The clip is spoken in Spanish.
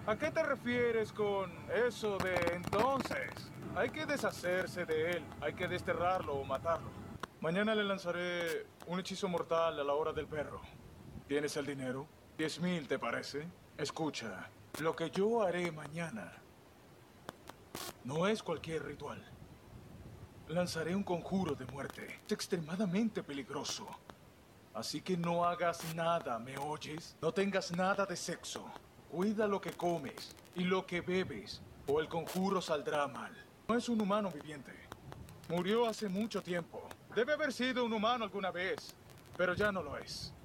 ¿A qué te refieres con eso de entonces? Hay que deshacerse de él, hay que desterrarlo o matarlo. Mañana le lanzaré un hechizo mortal a la hora del perro. ¿Tienes el dinero? 10.000, ¿te parece? Escucha, lo que yo haré mañana no es cualquier ritual. Lanzaré un conjuro de muerte. Es extremadamente peligroso. Así que no hagas nada, ¿me oyes? No tengas nada de sexo. Cuida lo que comes y lo que bebes, o el conjuro saldrá mal. No es un humano viviente. Murió hace mucho tiempo. Debe haber sido un humano alguna vez, pero ya no lo es.